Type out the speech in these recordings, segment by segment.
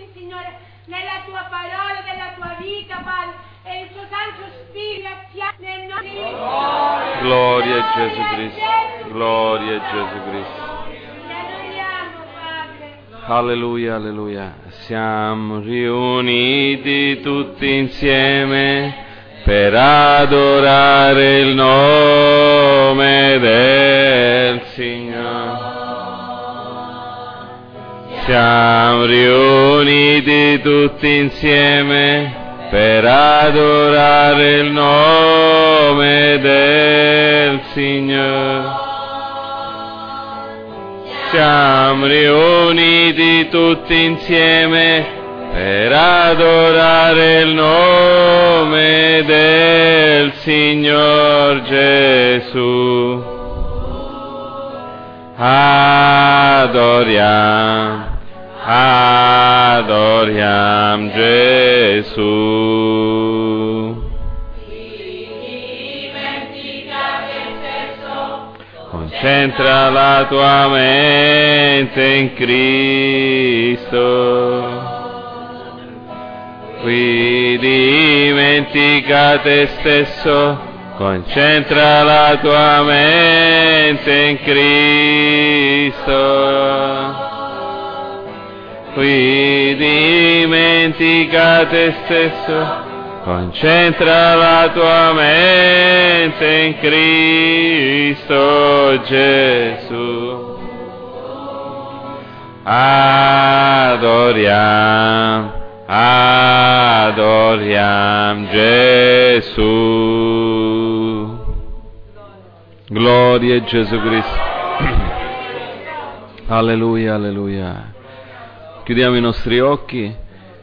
aiuti, Signore, nella tua parola, nella tua vita, Padre, e il tuo Santo Spirito nel nome di Dio. Gloria a Gesù Cristo. Gloria a Gesù Cristo. Alleluia, alleluia. Siamo riuniti tutti insieme per adorare il nome del Signore. Siamo riuniti tutti insieme per adorare il nome del Signore. Siamo riuniti tutti insieme per adorare il nome del Signor Gesù. Adoriamo, adoriamo Gesù. Concentra la tua mente in Cristo. Qui dimentica te stesso, concentra la tua mente in Cristo. Qui dimentica te stesso, concentra la tua mente in Cristo Gesù. Adoriamo, adoriamo Gesù. Gloria a Gesù Cristo. Alleluia, alleluia. Chiudiamo i nostri occhi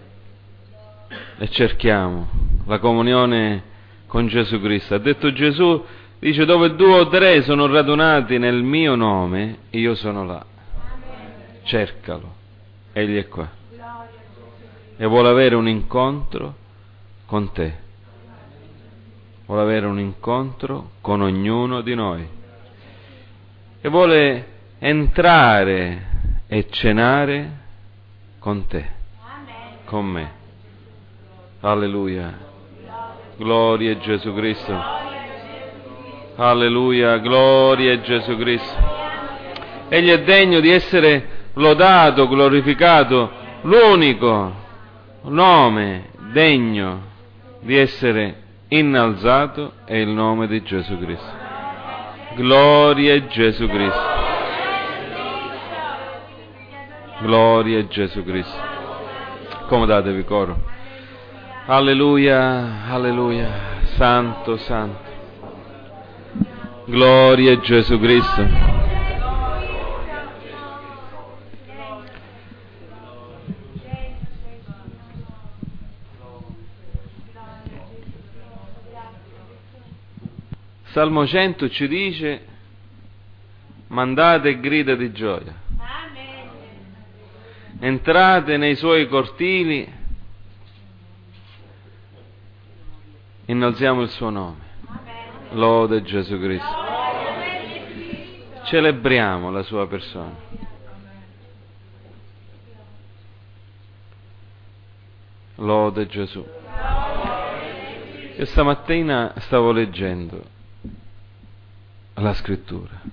e cerchiamo la comunione con Gesù Cristo. Ha detto Gesù, dice, dove 2 o 3 sono radunati nel mio nome, io sono là. Cercalo, egli è qua e vuole avere un incontro con te, vuole avere un incontro con ognuno di noi e vuole entrare e cenare con te, con me. Alleluia. Gloria a Gesù Cristo. Alleluia. Gloria a Gesù Cristo. Egli è degno di essere lodato, glorificato, l'unico nome degno di essere innalzato è il nome di Gesù Cristo. Gloria a Gesù Cristo. Gloria a Gesù Cristo. Accomodatevi, coro. Alleluia, alleluia, santo, santo. Gloria a Gesù Cristo. Salmo 100 ci dice: mandate grida di gioia, entrate nei suoi cortili, innalziamo il suo nome. Lode Gesù Cristo. Celebriamo la sua persona. Lode Gesù. Io stamattina stavo leggendo la scrittura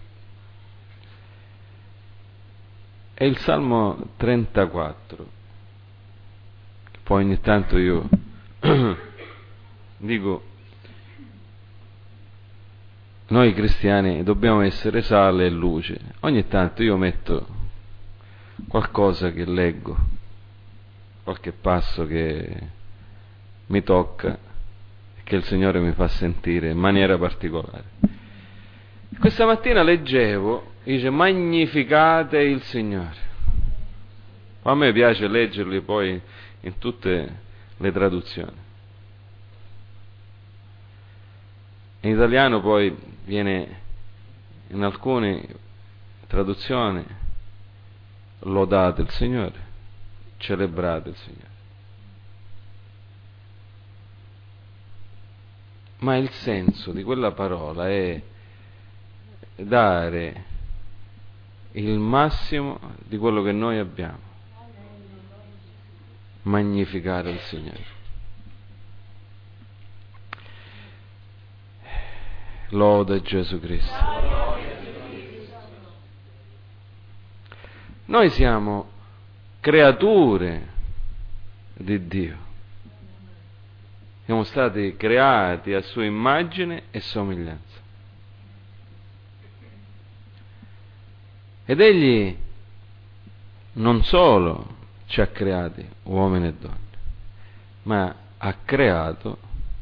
e il Salmo 34, poi ogni tanto io dico, noi cristiani dobbiamo essere sale e luce. Ogni tanto io metto qualcosa che leggo, qualche passo che mi tocca e che il Signore mi fa sentire in maniera particolare. Questa mattina leggevo, dice, magnificate il Signore. A me piace leggerli poi in tutte le traduzioni. In italiano poi viene, in alcune traduzioni, lodate il Signore, celebrate il Signore. Ma il senso di quella parola è dare il massimo di quello che noi abbiamo. magnificare il Signore. Lode Gesù Cristo. Noi siamo creature di Dio. Siamo stati creati a sua immagine e somiglianza. Ed Egli non solo ci ha creati uomini e donne, ma ha creato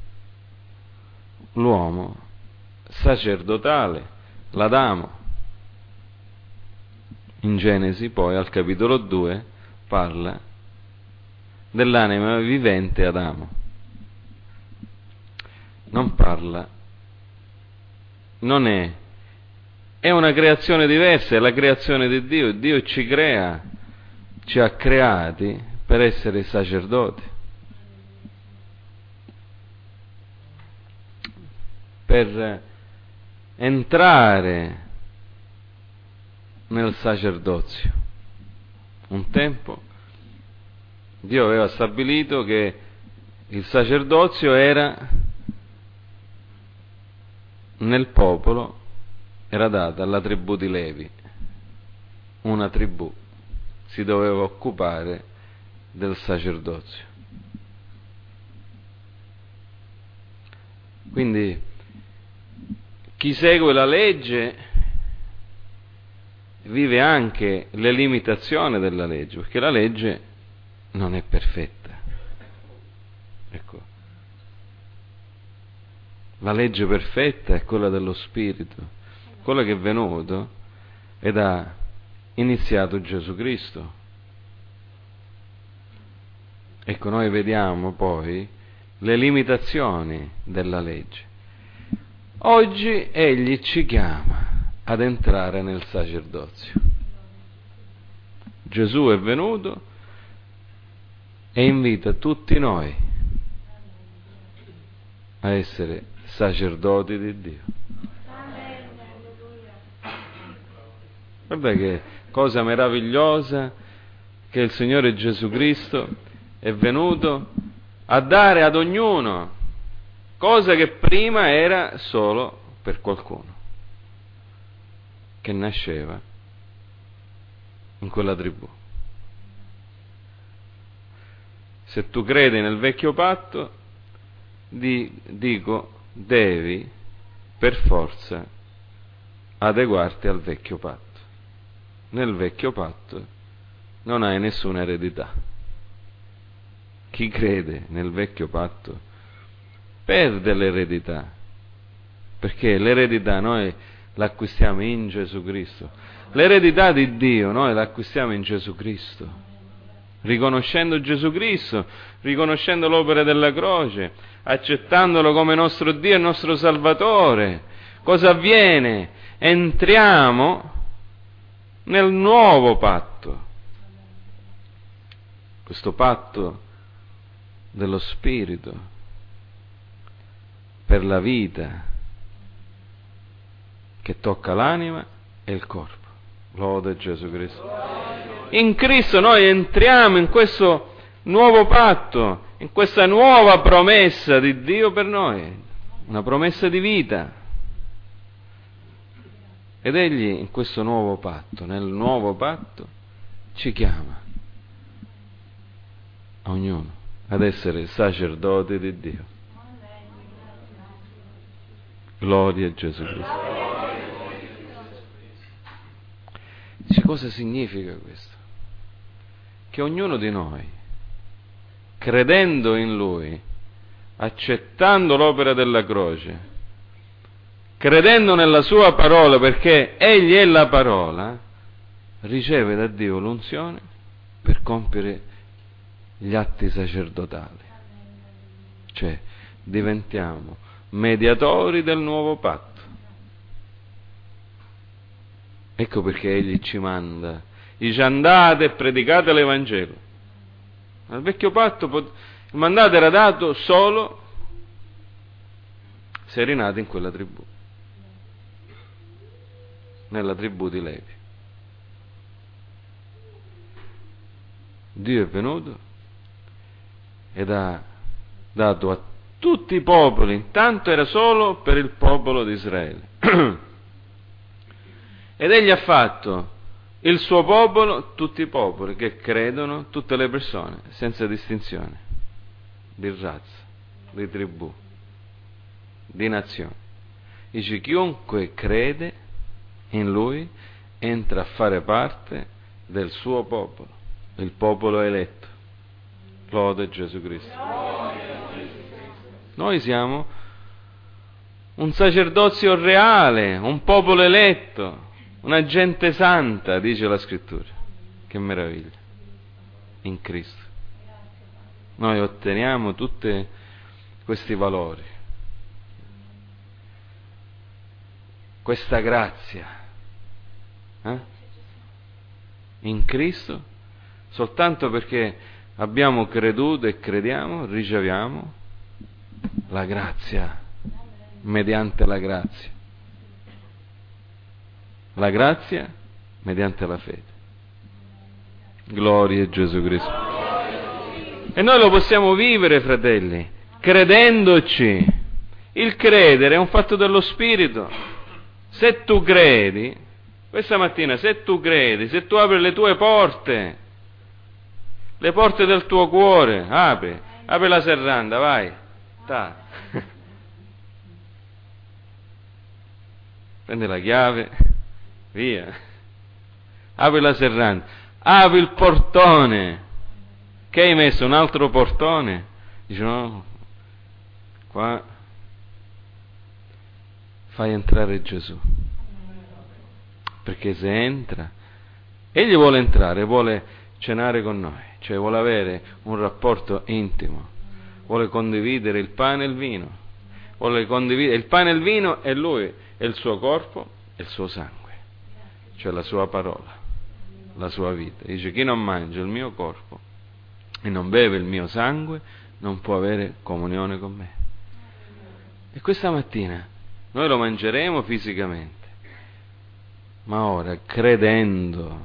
l'uomo sacerdotale, l'Adamo. In Genesi poi al capitolo 2 parla dell'anima vivente Adamo. Non parla, non è una creazione diversa, è la creazione di Dio. Dio ci crea, ci ha creati per essere sacerdoti, per entrare nel sacerdozio. Un tempo Dio aveva stabilito che il sacerdozio era nel popolo, era data alla tribù di Levi. Una tribù si doveva occupare del sacerdozio. Quindi chi segue la legge vive anche le limitazioni della legge, perché la legge non è perfetta. Ecco. La legge perfetta è quella dello Spirito, quella che è venuto ed ha iniziato Gesù Cristo. Ecco, noi vediamo poi le limitazioni della legge. Oggi Egli ci chiama ad entrare nel sacerdozio. Gesù è venuto e invita tutti noi a essere sacerdoti di Dio. Guarda che cosa meravigliosa che il Signore Gesù Cristo è venuto a dare ad ognuno, cosa che prima era solo per qualcuno che nasceva in quella tribù. Se tu credi nel vecchio patto, dico, devi per forza adeguarti al vecchio patto. Nel vecchio patto non hai nessuna eredità. Chi crede nel vecchio patto perde l'eredità, perché l'eredità noi l'acquistiamo in Gesù Cristo. L'eredità di Dio noi l'acquistiamo in Gesù Cristo, riconoscendo Gesù Cristo, riconoscendo l'opera della croce, accettandolo come nostro Dio e nostro Salvatore. Cosa avviene? Entriamo nel nuovo patto, questo patto dello Spirito per la vita che tocca l'anima e il corpo. Lode Gesù Cristo. In Cristo noi entriamo in questo nuovo patto, in questa nuova promessa di Dio per noi, una promessa di vita. Ed Egli in questo nuovo patto, nel nuovo patto, ci chiama a ognuno ad essere sacerdoti di Dio. Gloria a Gesù Cristo. Dice, cosa significa questo? Che ognuno di noi, credendo in Lui, accettando l'opera della croce, credendo nella sua parola, perché Egli è la parola, riceve da Dio l'unzione per compiere gli atti sacerdotali. Cioè, diventiamo mediatori del nuovo patto. Ecco perché Egli ci manda, dice andate e predicate l'Evangelo. Nel vecchio patto il mandato era dato solo se eri nato in quella tribù, nella tribù di Levi. Dio è venuto ed ha dato a tutti i popoli. Intanto era solo per il popolo di Israele. Ed egli ha fatto il suo popolo, tutti i popoli che credono, tutte le persone, senza distinzione di razza, di tribù, di nazione. Dice: chiunque crede in lui entra a fare parte del suo popolo, il popolo eletto. Lode Gesù Cristo. Noi siamo un sacerdozio reale, un popolo eletto, una gente santa, dice la Scrittura. Che meraviglia! In Cristo noi otteniamo tutti questi valori, questa grazia, in Cristo, soltanto perché abbiamo creduto e crediamo, riceviamo la grazia, mediante la grazia. La grazia mediante la fede. Gloria a Gesù Cristo. E noi lo possiamo vivere, fratelli, credendoci. Il credere è un fatto dello Spirito. Se tu credi, questa mattina, se tu credi, se tu apri le tue porte, le porte del tuo cuore, apri la serranda, vai, prendi la chiave, via, apri la serranda, apri il portone. Che hai messo un altro portone? Dice: no, qua fai entrare Gesù, perché se entra, egli vuole entrare, vuole cenare con noi, cioè vuole avere un rapporto intimo, vuole condividere il pane e il vino, vuole condividere il pane e il vino, e lui è il suo corpo e il suo sangue, cioè la sua parola, la sua vita. Dice: chi non mangia il mio corpo e non beve il mio sangue non può avere comunione con me. E questa mattina noi lo mangeremo fisicamente, ma ora credendo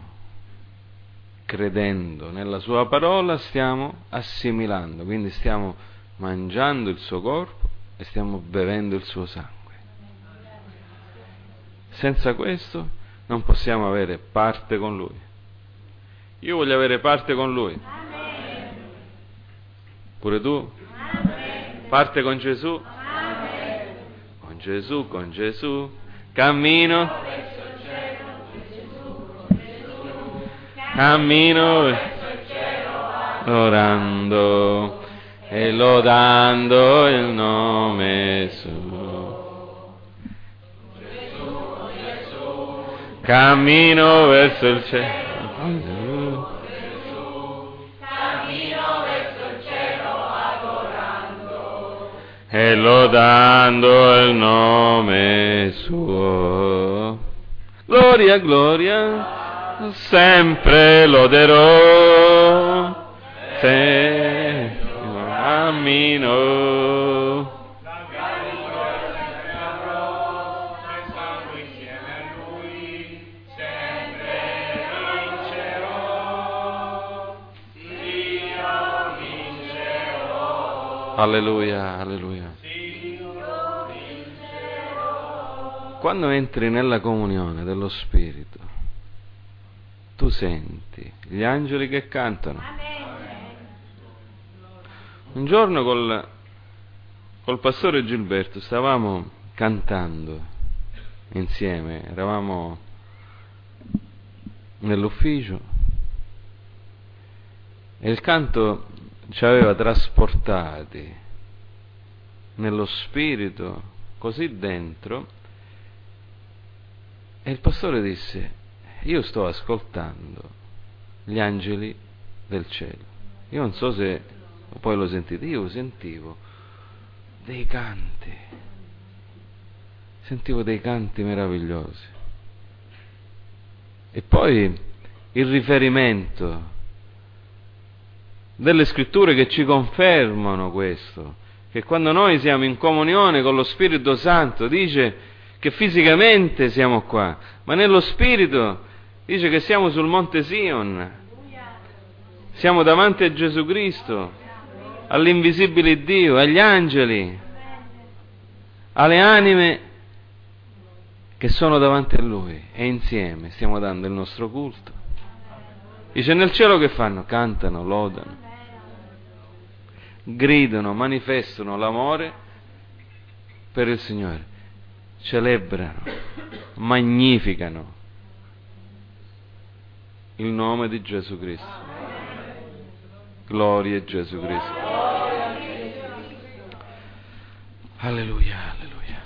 nella sua parola stiamo assimilando, quindi stiamo mangiando il suo corpo e stiamo bevendo il suo sangue. Senza questo non possiamo avere parte con lui. Io voglio avere parte con lui. Amen. Pure tu? Amen. Parte con Gesù? Amen. Con Gesù, cammino, orando e lodando il nome suo. Cammino verso il cielo. E lodando il nome suo. Gloria, gloria, sempre loderò, se cammino. Alleluia, alleluia. Quando entri nella comunione dello Spirito, tu senti gli angeli che cantano. Un giorno col pastore Gilberto stavamo cantando insieme, eravamo nell'ufficio e il canto ci aveva trasportati nello spirito così dentro, e il pastore disse: io sto ascoltando gli angeli del cielo. Io non so se poi lo sentite, io sentivo dei canti meravigliosi, e poi il riferimento delle scritture che ci confermano questo, che quando noi siamo in comunione con lo Spirito Santo dice che fisicamente siamo qua, ma nello Spirito dice che siamo sul Monte Sion, siamo davanti a Gesù Cristo, all'invisibile Dio, agli angeli, alle anime che sono davanti a Lui, e insieme stiamo dando il nostro culto. Dice, nel cielo che fanno? Cantano, lodano, gridano, manifestano l'amore per il Signore, celebrano, magnificano il nome di Gesù Cristo. Gloria a Gesù Cristo. Alleluia, alleluia.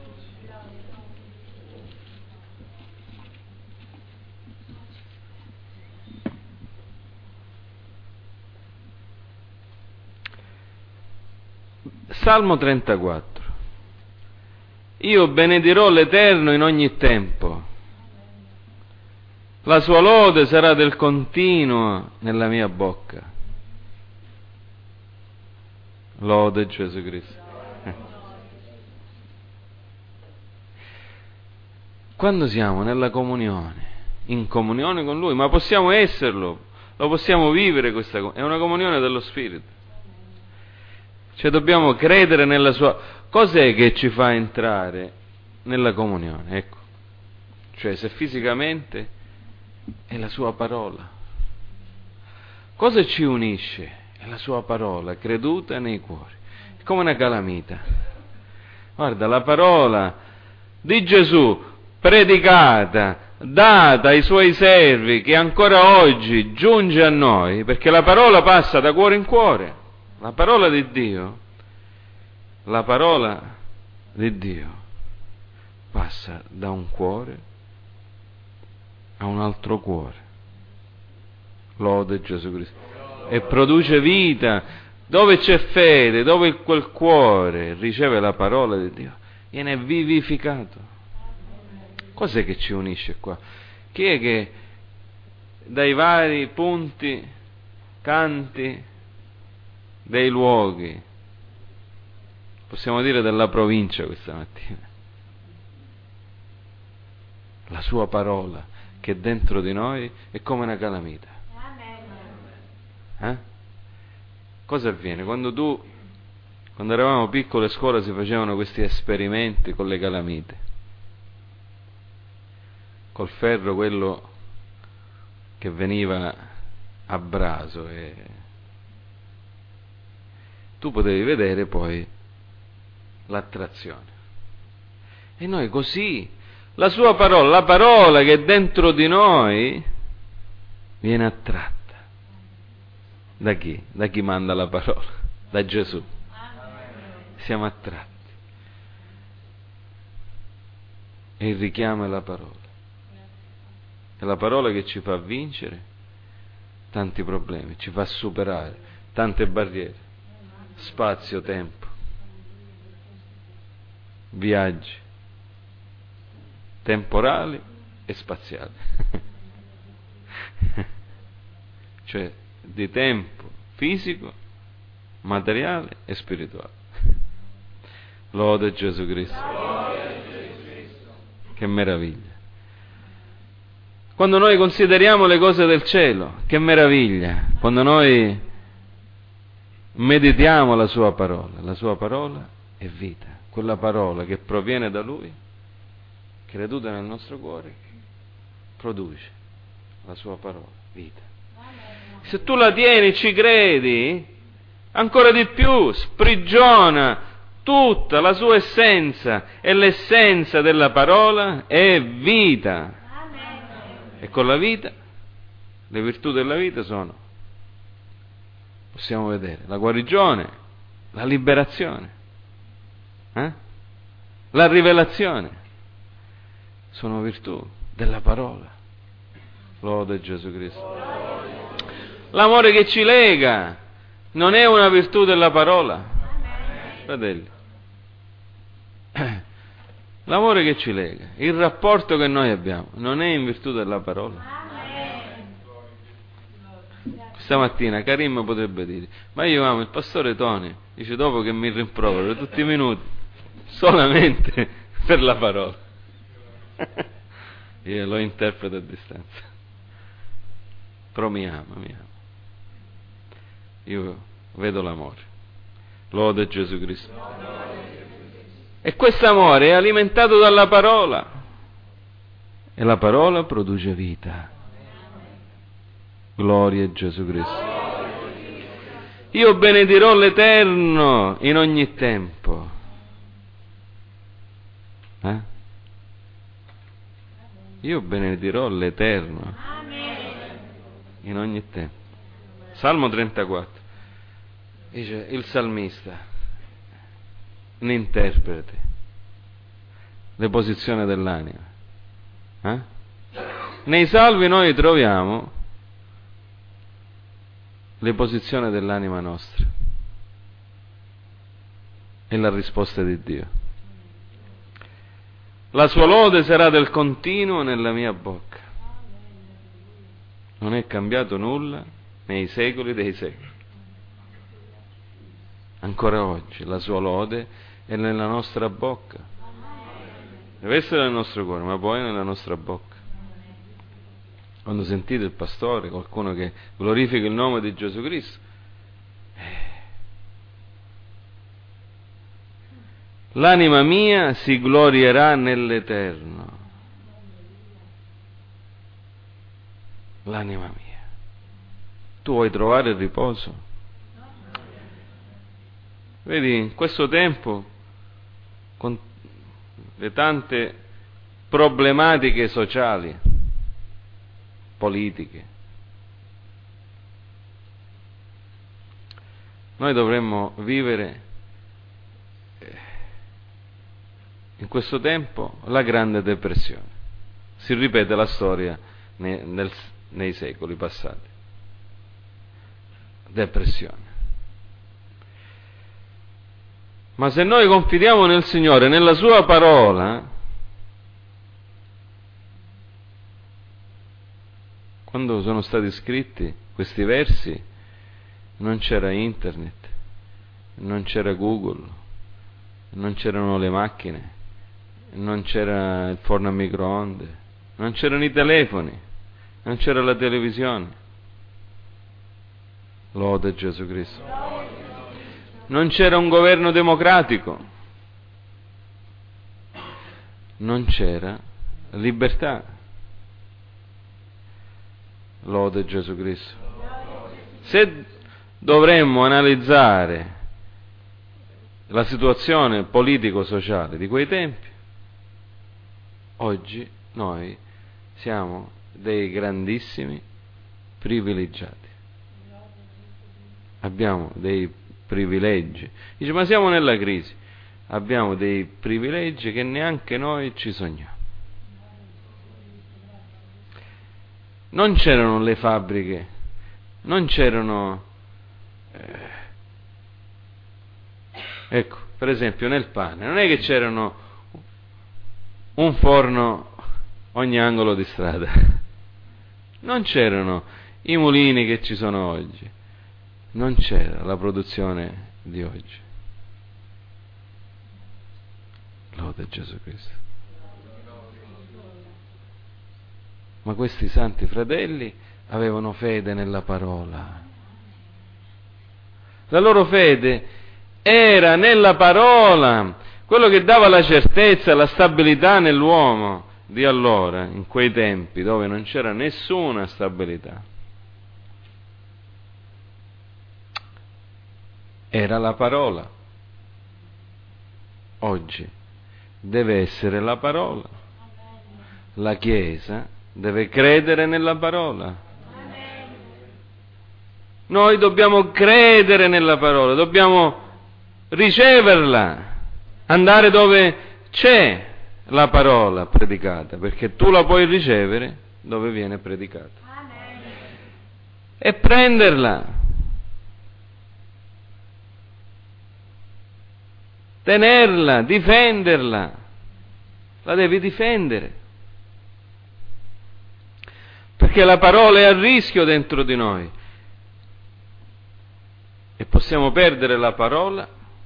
Salmo 34. Io benedirò l'Eterno in ogni tempo. La sua lode sarà del continuo nella mia bocca. Lode Gesù Cristo. Quando siamo nella comunione, in comunione con Lui, ma possiamo esserlo, lo possiamo vivere questa comunione, è una comunione dello Spirito. Cioè dobbiamo credere nella sua... Cos'è che ci fa entrare nella comunione? Ecco, cioè se fisicamente è la sua parola. Cosa ci unisce? È la sua parola, creduta nei cuori. È come una calamita. Guarda, la parola di Gesù, predicata, data ai suoi servi, che ancora oggi giunge a noi, perché la parola passa da cuore in cuore. La parola di Dio passa da un cuore a un altro cuore. Lode Gesù Cristo. E produce vita. Dove c'è fede, dove quel cuore riceve la parola di Dio, viene vivificato. Cos'è che ci unisce qua? Chi è che dai vari punti, canti, dei luoghi, possiamo dire della provincia questa mattina, la sua parola che dentro di noi è come una calamita. Cosa avviene? Quando eravamo piccoli a scuola si facevano questi esperimenti con le calamite, col ferro quello che veniva a braso, e tu potevi vedere poi l'attrazione. E noi così, la sua parola, la parola che è dentro di noi, viene attratta. Da chi? Da chi manda la parola? Da Gesù. Siamo attratti. E il richiamo è la parola. È la parola che ci fa vincere tanti problemi, ci fa superare tante barriere, spazio, tempo, viaggi temporali e spaziali. Cioè di tempo fisico, materiale e spirituale. Lode Gesù Cristo. Che meraviglia. Quando noi consideriamo le cose del cielo, che meraviglia. Quando noi meditiamo la sua parola è vita. Quella parola che proviene da Lui, creduta nel nostro cuore, produce la sua parola, vita. Se tu la tieni, ci credi, ancora di più, sprigiona tutta la sua essenza, e l'essenza della parola è vita. E con la vita, le virtù della vita sono, possiamo vedere, la guarigione, la liberazione, la rivelazione, sono virtù della parola. Lode Gesù Cristo. L'amore che ci lega non è una virtù della parola, fratelli. L'amore che ci lega, il rapporto che noi abbiamo, non è in virtù della parola. Questa mattina Karim potrebbe dire: ma io amo il pastore Tony, dice, dopo che mi rimprovera tutti i minuti solamente per la parola. Io lo interpreto a distanza. Però mi ama. Io vedo l'amore. Lode Gesù Cristo. E questo amore è alimentato dalla parola. E la parola produce vita. Gloria a Gesù Cristo. Io benedirò l'Eterno in ogni tempo. Io benedirò l'Eterno in ogni tempo. Salmo 34. Dice il salmista, ne interpreti le posizioni dell'anima. Nei salvi noi troviamo le posizioni dell'anima nostra e la risposta di Dio. La sua lode sarà del continuo nella mia bocca. Non è cambiato nulla nei secoli dei secoli. Ancora oggi la sua lode è nella nostra bocca. Deve essere nel nostro cuore, ma poi nella nostra bocca. Quando sentite il pastore, qualcuno che glorifica il nome di Gesù Cristo, l'anima mia si glorierà nell'Eterno. L'anima mia. Tu vuoi trovare il riposo? Vedi, in questo tempo, con le tante problematiche sociali, politiche, noi dovremmo vivere in questo tempo la grande depressione. Si ripete la storia nei secoli passati. Depressione. Ma se noi confidiamo nel Signore, nella Sua parola, quando sono stati scritti questi versi, non c'era internet, non c'era Google, non c'erano le macchine, non c'era il forno a microonde, non c'erano i telefoni, non c'era la televisione. Lode Gesù Cristo. Non c'era un governo democratico, non c'era libertà. Lode Gesù Cristo. Se dovremmo analizzare la situazione politico-sociale di quei tempi, oggi noi siamo dei grandissimi privilegiati. Abbiamo dei privilegi. Dice, ma siamo nella crisi. Abbiamo dei privilegi che neanche noi ci sogniamo. Non c'erano le fabbriche, non c'erano ecco, per esempio nel pane, non è che c'erano un forno ogni angolo di strada, non c'erano i mulini che ci sono oggi, non c'era la produzione di oggi. Lode Gesù Cristo. Ma questi santi fratelli avevano fede nella parola. La loro fede era nella parola, quello che dava la certezza, la stabilità nell'uomo di allora, in quei tempi dove non c'era nessuna stabilità. Era la parola. Oggi deve essere la parola. La Chiesa deve credere nella parola. Noi dobbiamo credere nella parola, dobbiamo riceverla, andare dove c'è la parola predicata, perché tu la puoi ricevere dove viene predicata. E prenderla, tenerla, difenderla, la devi difendere. Perché la parola è a rischio dentro di noi e possiamo perdere la parola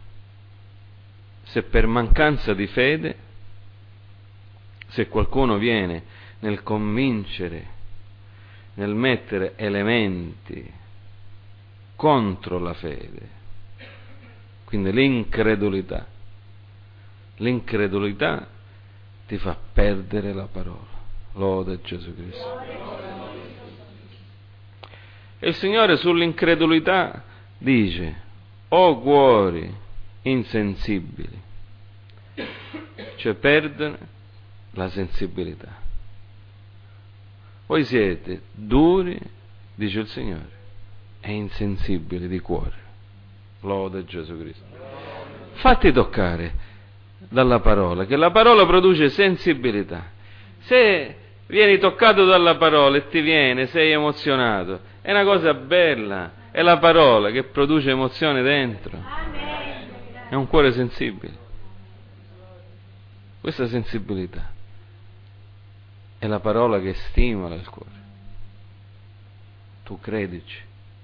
se per mancanza di fede, se qualcuno viene nel convincere, nel mettere elementi contro la fede. Quindi l'incredulità ti fa perdere la parola. Lode Gesù Cristo. E il Signore sull'incredulità dice: o cuori insensibili, cioè perdono la sensibilità. Voi siete duri, dice il Signore, e insensibili di cuore. Lode Gesù Cristo. Fatti toccare dalla parola, che la parola produce sensibilità. Se vieni toccato dalla parola e ti viene, sei emozionato, è una cosa bella, è la parola che produce emozione dentro. È un cuore sensibile. Questa sensibilità è la parola che stimola il cuore. Tu credici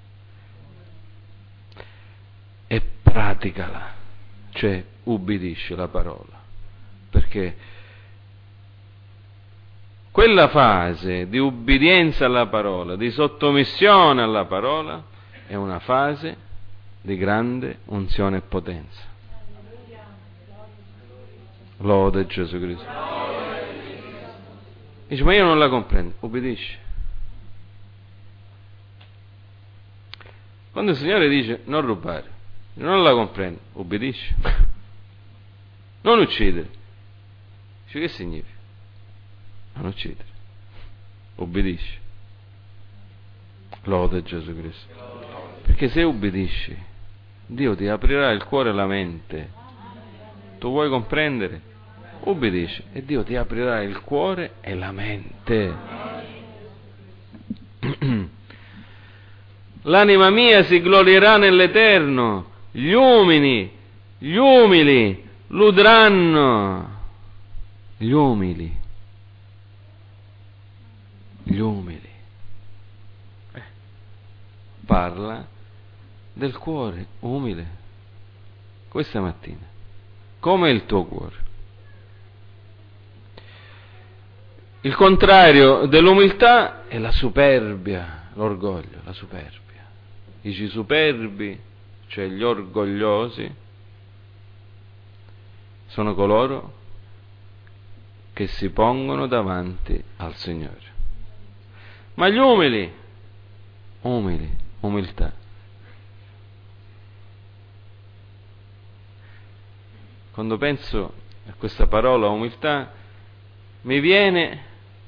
e praticala, cioè ubbidisci la parola, perché quella fase di ubbidienza alla parola, di sottomissione alla parola, è una fase di grande unzione e potenza. Lode Gesù Cristo. Dice: ma io non la comprendo. Ubbidisci. Quando il Signore dice non rubare, non la comprendo. Ubbidisci. Non uccidere. Dice: che significa? Non uccidere. Ubbidisci. Lode Gesù Cristo. Perché se ubbidisci, Dio ti aprirà il cuore e la mente. Tu vuoi comprendere? Ubbidisci e Dio ti aprirà il cuore e la mente. L'anima mia si glorierà nell'Eterno, gli umili ludranno. Gli umili. Parla del cuore umile questa mattina. Come il tuo cuore? Il contrario dell'umiltà è la superbia, l'orgoglio, la superbia. I superbi, cioè gli orgogliosi, sono coloro che si pongono davanti al Signore. Ma gli umili, umiltà. Quando penso a questa parola umiltà, mi viene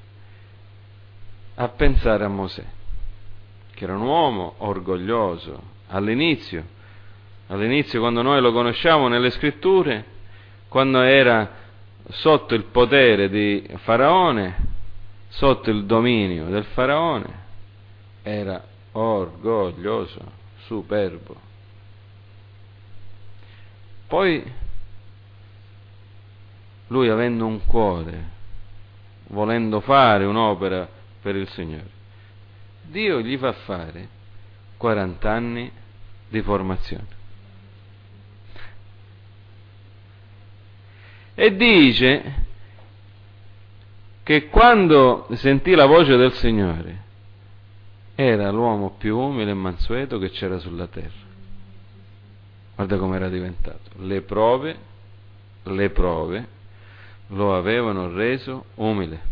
a pensare a Mosè, che era un uomo orgoglioso all'inizio quando noi lo conosciamo nelle scritture, quando era sotto il potere di Faraone, sotto il dominio del Faraone, era orgoglioso, superbo. Poi lui, avendo un cuore, volendo fare un'opera per il Signore, Dio gli fa fare 40 anni di formazione. E dice che quando sentì la voce del Signore era l'uomo più umile e mansueto che c'era sulla terra. Guarda come era diventato. Le prove lo avevano reso umile.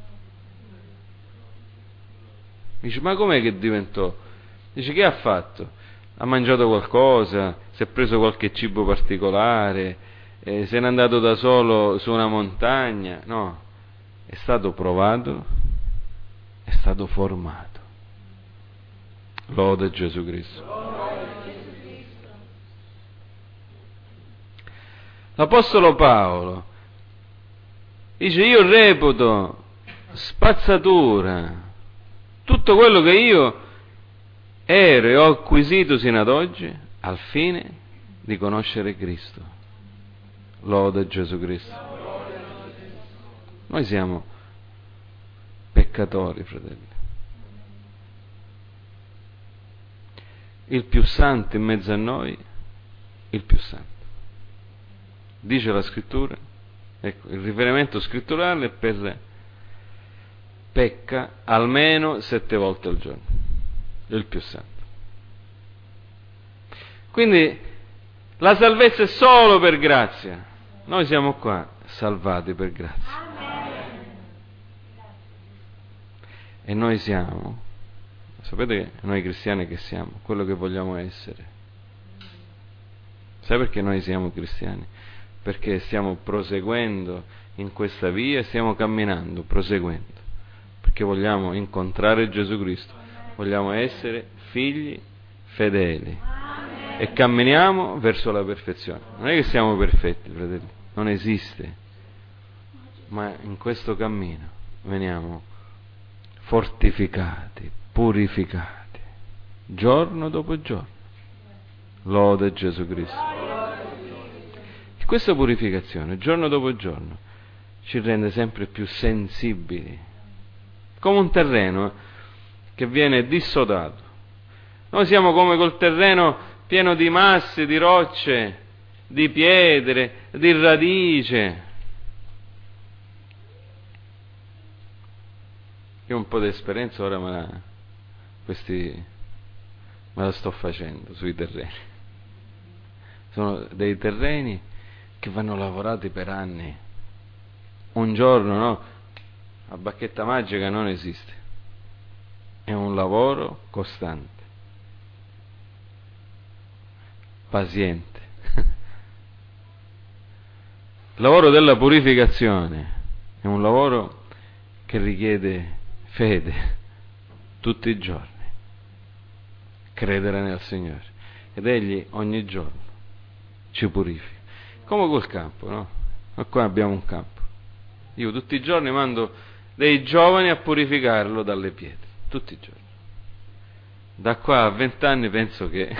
Dice: ma com'è che diventò? Dice: che ha fatto? Ha mangiato qualcosa, si è preso qualche cibo particolare, se n'è andato da solo su una montagna? No, è stato provato, è stato formato. Lode Gesù Cristo. L'Apostolo Paolo dice: io reputo spazzatura tutto quello che io ero e ho acquisito sino ad oggi al fine di conoscere Cristo. Lode Gesù Cristo. Noi siamo peccatori, fratelli. Il più santo in mezzo a noi, il più santo. Dice la scrittura, ecco, il riferimento scritturale è per pecca almeno 7 volte al giorno, il più santo. Quindi la salvezza è solo per grazia. Noi siamo qua salvati per grazia. E noi siamo, sapete che noi cristiani che siamo? Quello che vogliamo essere. Sai perché noi siamo cristiani? Perché stiamo proseguendo in questa via, stiamo camminando, proseguendo. Perché vogliamo incontrare Gesù Cristo, vogliamo essere figli fedeli e camminiamo verso la perfezione. Non è che siamo perfetti, fratelli, non esiste, ma in questo cammino veniamo fortificati, purificati, giorno dopo giorno. Lode Gesù Cristo. E questa purificazione, giorno dopo giorno, ci rende sempre più sensibili, come un terreno che viene dissodato. Noi siamo come col terreno pieno di masse, di rocce, di pietre, di radice. Io un po' di esperienza ora me la sto facendo sui terreni. Sono dei terreni che vanno lavorati per anni. Un giorno, no? La bacchetta magica non esiste. È un lavoro costante, paziente. Il lavoro della purificazione è un lavoro che richiede fede tutti i giorni, credere nel Signore, ed Egli ogni giorno ci purifica, come col campo, no? Ma qua abbiamo un campo, io tutti i giorni mando dei giovani a purificarlo dalle pietre, tutti i giorni. Da qua a 20 anni penso che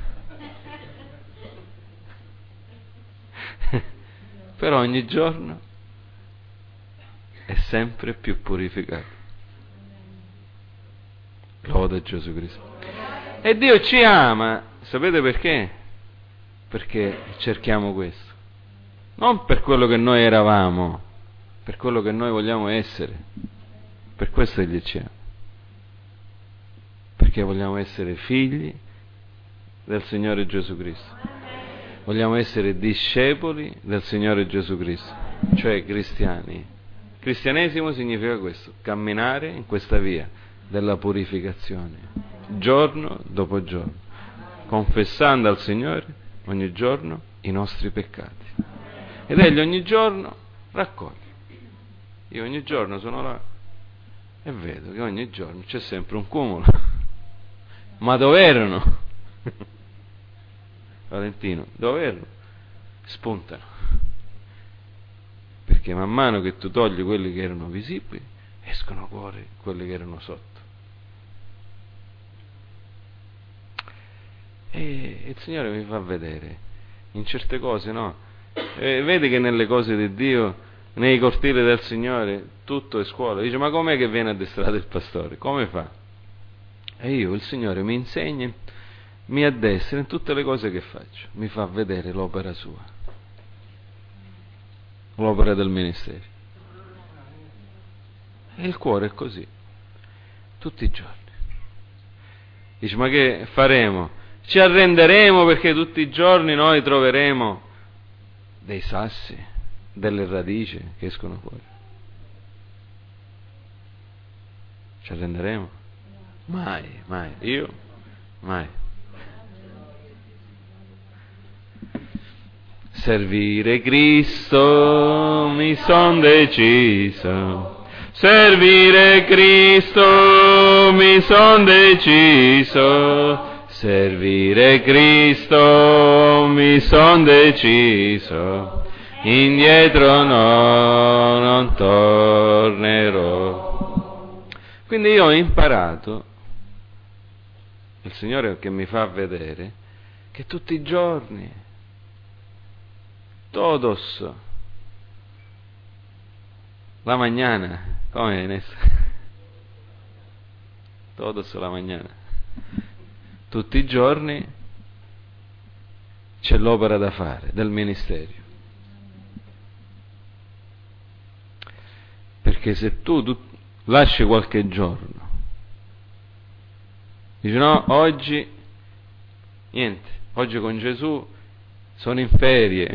però ogni giorno è sempre più purificato. Lode Gesù Cristo. E Dio ci ama, sapete perché? Perché cerchiamo questo. Non per quello che noi eravamo, per quello che noi vogliamo essere. Per questo Egli ci ama. Perché vogliamo essere figli del Signore Gesù Cristo. Vogliamo essere discepoli del Signore Gesù Cristo, cioè cristiani. Cristianesimo significa questo, camminare in questa via della purificazione, giorno dopo giorno, confessando al Signore ogni giorno i nostri peccati. Ed Egli ogni giorno raccoglie. Io ogni giorno sono là e vedo che ogni giorno c'è sempre un cumulo. Ma dove erano? Valentino, dove erano? Spuntano. Perché man mano che tu togli quelli che erano visibili, escono fuori quelli che erano sotto. E il Signore mi fa vedere in certe cose, no? Vedi che nelle cose di Dio, nei cortili del Signore, tutto è scuola. Dice, ma com'è che viene addestrato il pastore? Come fa? E io, il Signore mi insegna, mi addestra in tutte le cose che faccio, mi fa vedere l'opera sua, l'opera del ministero. E il cuore è così, tutti i giorni. Dice, ma che faremo? Ci arrenderemo perché tutti i giorni noi troveremo dei sassi, delle radici che escono fuori. Ci arrenderemo? Mai, mai. Io? Mai. Servire Cristo mi son deciso. Servire Cristo mi son deciso. Servire Cristo mi son deciso. Indietro no, non tornerò. Quindi io ho imparato, il Signore che mi fa vedere, che tutti i giorni, todos, la mañana, come Inés? Todos la mañana, tutti i giorni c'è l'opera da fare del ministero. Perché se tu lasci qualche giorno, dici no, oggi Niente, oggi con Gesù sono in ferie.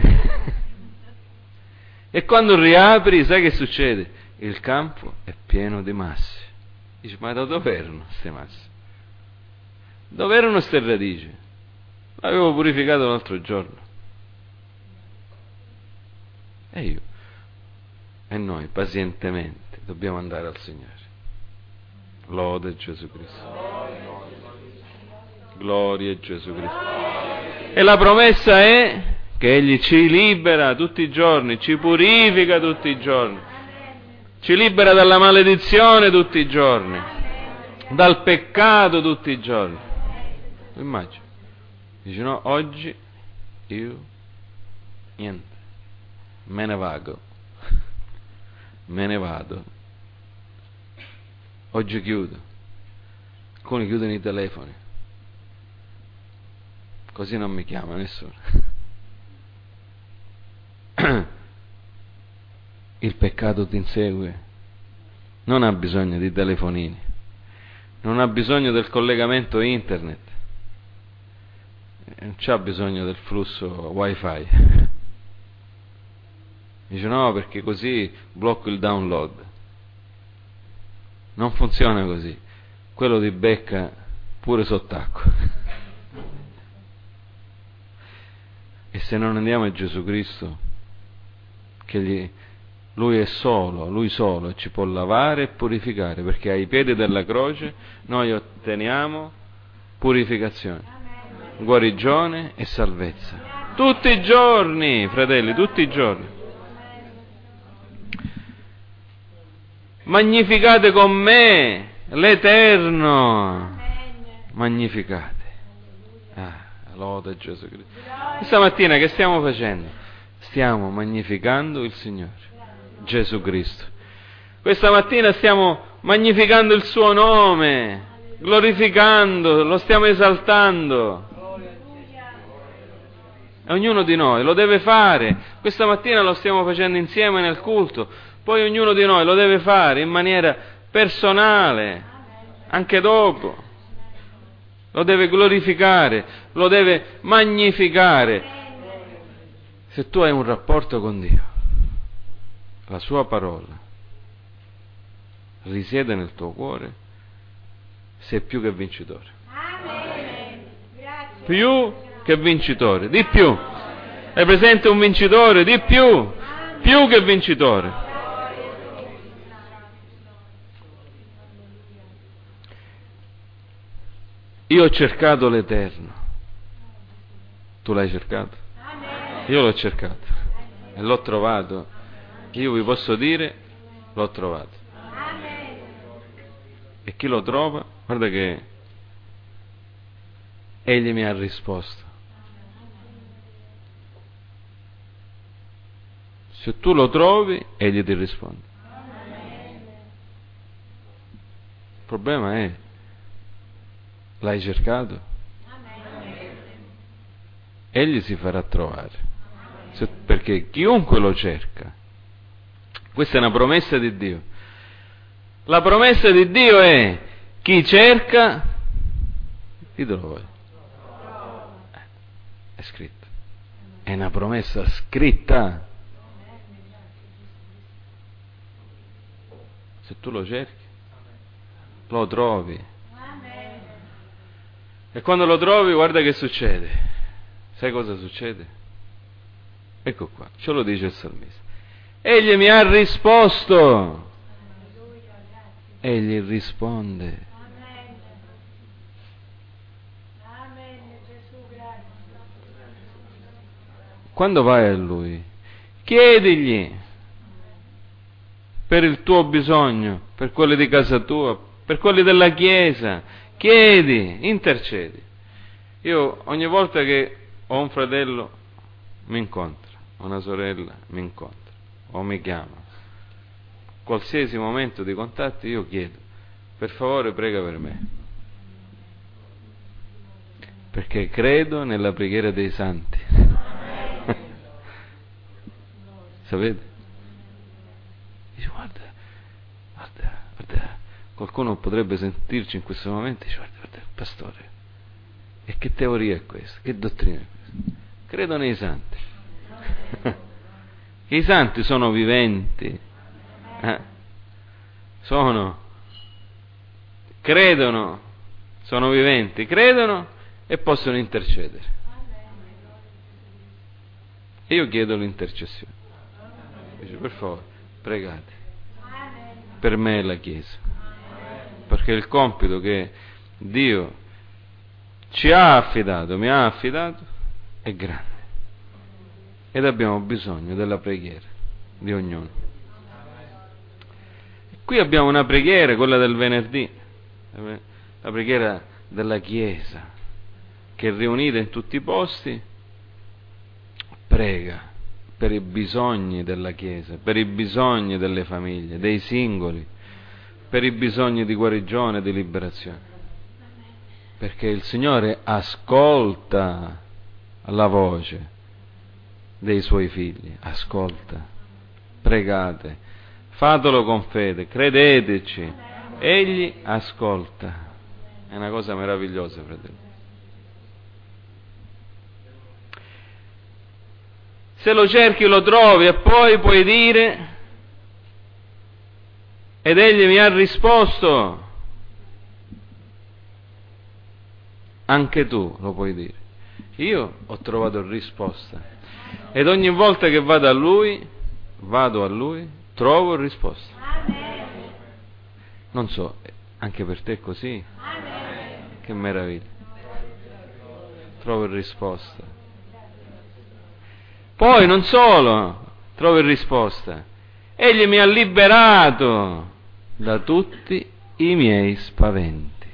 E quando riapri, sai che succede? Il campo è pieno di masse. Dici, ma da dove erano queste masse? Dove erano queste radici? L'avevo purificato l'altro giorno. E noi pazientemente dobbiamo andare al Signore. Lode Gesù Cristo. Gloria a Gesù Cristo. E la promessa è che Egli ci libera tutti i giorni, ci purifica tutti i giorni, ci libera dalla maledizione tutti i giorni, dal peccato tutti i giorni. Immagino. Dice, no, oggi io niente, me ne vado, me ne vado. Oggi chiudo. Alcuni chiudono i telefoni, così non mi chiama nessuno. Il peccato ti insegue, non ha bisogno di telefonini, non ha bisogno del collegamento internet, non c'ha bisogno del flusso wifi. Dice no, perché così blocco il download. Non funziona così, quello ti becca pure sott'acqua. E se non andiamo a Gesù Cristo, Lui è solo, Lui solo ci può lavare e purificare, perché ai piedi della croce noi otteniamo purificazione, guarigione e salvezza. Tutti i giorni, fratelli, tutti i giorni. Magnificate con me l'Eterno. Magnificate. Lode Gesù Cristo. Questa mattina che stiamo facendo? Stiamo magnificando il Signore, Gesù Cristo. Questa mattina stiamo magnificando il suo nome, glorificando, lo stiamo esaltando. E ognuno di noi lo deve fare. Questa mattina lo stiamo facendo insieme nel culto, poi ognuno di noi lo deve fare in maniera personale, anche dopo. Lo deve glorificare, lo deve magnificare. Se tu hai un rapporto con Dio, la sua parola risiede nel tuo cuore, sei più che vincitore. Più che vincitore, di più. Hai presente un vincitore? Di più che vincitore. Io ho cercato l'Eterno. Tu l'hai cercato? Io l'ho cercato e l'ho trovato. Io vi posso dire, l'ho trovato. E chi lo trova, guarda che Egli mi ha risposto. Se tu lo trovi, Egli ti risponde. Il problema è, l'hai cercato? Egli si farà trovare. Perché chiunque lo cerca, questa è una promessa di Dio. La promessa di Dio è: chi cerca, ditelo voi. È scritto. È una promessa scritta. Se tu lo cerchi, lo trovi. E quando lo trovi, guarda che succede. Sai cosa succede? Ecco qua, ce lo dice il salmista. Egli mi ha risposto. Egli risponde. Quando vai a Lui, chiedigli per il tuo bisogno, per quelli di casa tua, per quelli della Chiesa. Chiedi, intercedi. Io ogni volta che ho un fratello mi incontra, una sorella mi incontra o mi chiama, qualsiasi momento di contatto io chiedo: per favore prega per me, perché credo nella preghiera dei santi. Sapete? Dice, guarda, qualcuno potrebbe sentirci in questo momento e dice, guarda, pastore, E che teoria è questa? Che dottrina è questa? Credo nei santi. I santi sono viventi, credono, sono viventi, credono e possono intercedere. E io chiedo l'intercessione. Dice, per favore, pregate per me e la Chiesa, perché il compito che Dio ci ha affidato, mi ha affidato, è grande. Ed abbiamo bisogno della preghiera di ognuno. Qui abbiamo una preghiera, quella del venerdì, la preghiera della Chiesa, che riunita in tutti i posti prega per i bisogni della Chiesa, per i bisogni delle famiglie, dei singoli, per i bisogni di guarigione e di liberazione. Perché il Signore ascolta la voce dei suoi figli, ascolta, pregate, fatelo con fede, credeteci, Egli ascolta. È una cosa meravigliosa, fratelli. Se lo cerchi lo trovi e poi puoi dire, ed Egli mi ha risposto, anche tu lo puoi dire. Io ho trovato risposta. Ed ogni volta che vado a Lui, trovo risposta. Non so, anche per te è così? Che meraviglia. Trovo risposta. Poi non solo trovo risposta, Egli mi ha liberato da tutti i miei spaventi.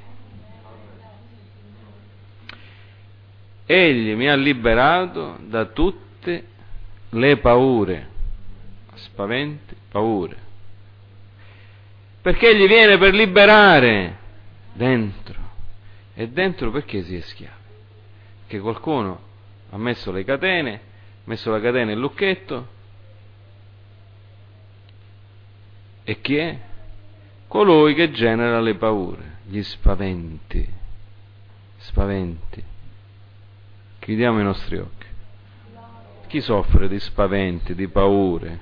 Egli mi ha liberato da tutte le paure, spaventi, paure, perché Egli viene per liberare dentro. E dentro perché si è schiavi? Che qualcuno ha messo le catene, messo la catena e il lucchetto, e chi è? Colui che genera le paure, gli spaventi. Chiudiamo i nostri occhi. Chi soffre di spaventi, di paure,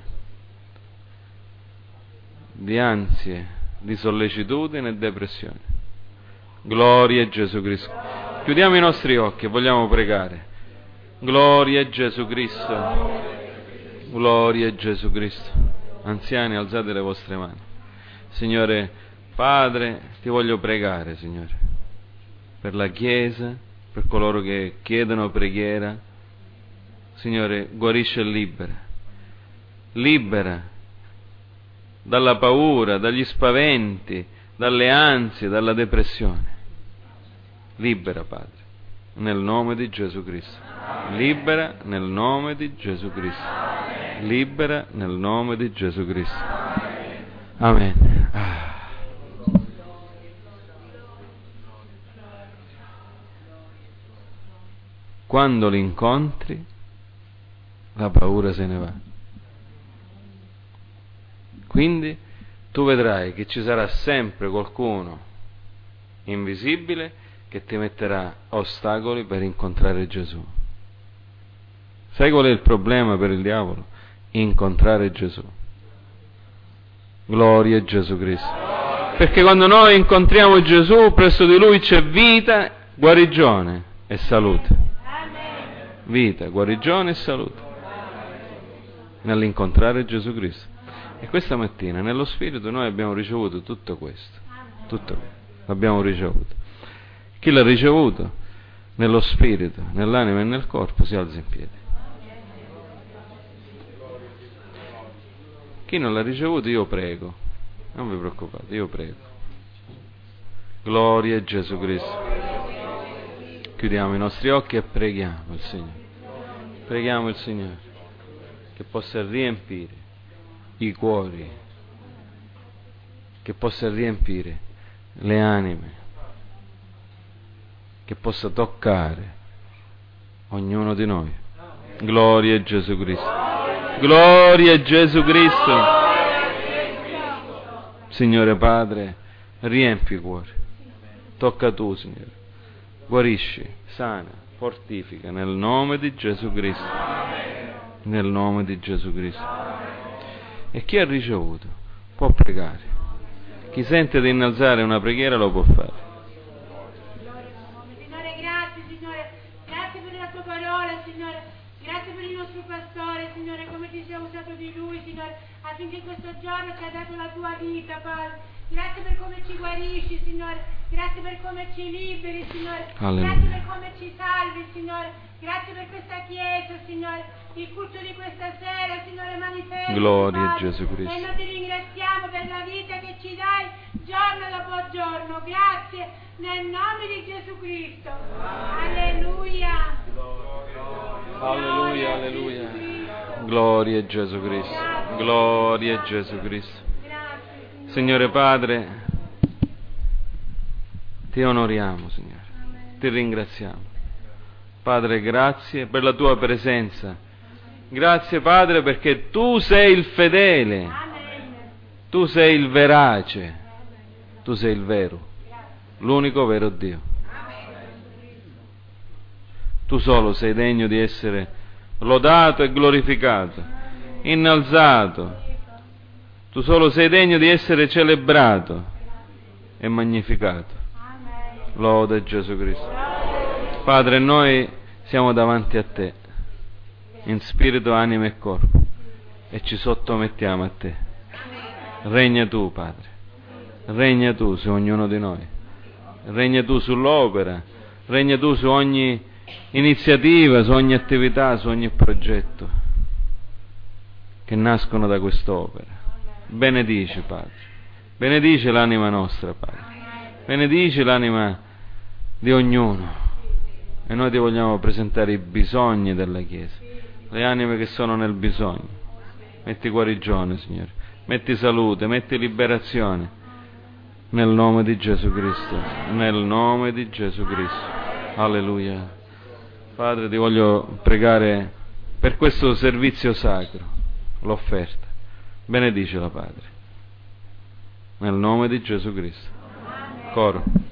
di ansie, di sollecitudine e depressione? Gloria a Gesù Cristo. Chiudiamo i nostri occhi e vogliamo pregare. Gloria a Gesù Cristo. Gloria a Gesù Cristo. Anziani, alzate le vostre mani. Signore Padre, ti voglio pregare, Signore, per la Chiesa, per coloro che chiedono preghiera. Signore, guarisce e libera dalla paura, dagli spaventi, dalle ansie, dalla depressione. Libera, Padre, nel nome di Gesù Cristo. Libera nel nome di Gesù Cristo. Libera nel nome di Gesù Cristo. Amen. Quando li incontri, la paura se ne va. Quindi tu vedrai che ci sarà sempre qualcuno invisibile che ti metterà ostacoli per incontrare Gesù. Sai qual è il problema per il diavolo? Incontrare Gesù. Gloria a Gesù Cristo. Perché quando noi incontriamo Gesù, presso di Lui c'è vita, guarigione e salute. Vita, guarigione e salute. Nell'incontrare Gesù Cristo. E questa mattina nello Spirito noi abbiamo ricevuto tutto questo. Tutto l'abbiamo ricevuto. Chi l'ha ricevuto nello Spirito, nell'anima e nel corpo si alza in piedi. Chi non l'ha ricevuto io prego. Non vi preoccupate, io prego. Gloria a Gesù Cristo. Chiudiamo i nostri occhi e preghiamo il Signore. Preghiamo il Signore che possa riempire i cuori, che possa riempire le anime, che possa toccare ognuno di noi. Gloria a Gesù Cristo. Gloria a Gesù Cristo. Signore Padre, riempi i cuori. Tocca tu, Signore. guarisci, sana, fortifica, nel nome di Gesù Cristo. Nel nome di Gesù Cristo. E chi ha ricevuto può pregare. Chi sente di innalzare una preghiera lo può fare. Signore, grazie, Signore. Grazie per la tua parola, Signore. Grazie per il nostro pastore, Signore, come ti sei usato di lui, Signore, affinché questo giorno ci ha dato la tua vita, Padre. Grazie per come ci guarisci, Signore. Grazie per come ci liberi, Signore. Alleluia. Grazie per come ci salvi, Signore. Grazie per questa Chiesa, Signore. Il culto di questa sera, Signore, manifesta. Gloria a Gesù Cristo. E noi ti ringraziamo per la vita che ci dai giorno dopo giorno. Grazie nel nome di Gesù Cristo. Alleluia. Alleluia, alleluia. Gloria a Gesù Cristo. Gloria a Gesù Cristo. Signore Padre, ti onoriamo, Signore. Ti ringraziamo. Padre, grazie per la tua presenza. Grazie, Padre, perché tu sei il fedele. Tu sei il verace. Tu sei il vero. L'unico vero Dio. Tu solo sei degno di essere lodato e glorificato, innalzato. Tu solo sei degno di essere celebrato e magnificato. Lode Gesù Cristo. Padre, noi siamo davanti a te, in spirito, anima e corpo, e ci sottomettiamo a te. Regna tu, Padre. Regna tu su ognuno di noi. Regna tu sull'opera. Regna tu su ogni iniziativa, su ogni attività, su ogni progetto che nascono da quest'opera. Benedici, Padre. Benedici l'anima nostra, Padre. Benedici l'anima di ognuno. E noi ti vogliamo presentare i bisogni della Chiesa, le anime che sono nel bisogno. Metti guarigione, Signore. Metti salute, metti liberazione. Nel nome di Gesù Cristo. Nel nome di Gesù Cristo. Alleluia. Padre, ti voglio pregare per questo servizio sacro, l'offerta. Benedicela, Padre. Nel nome di Gesù Cristo. Coro.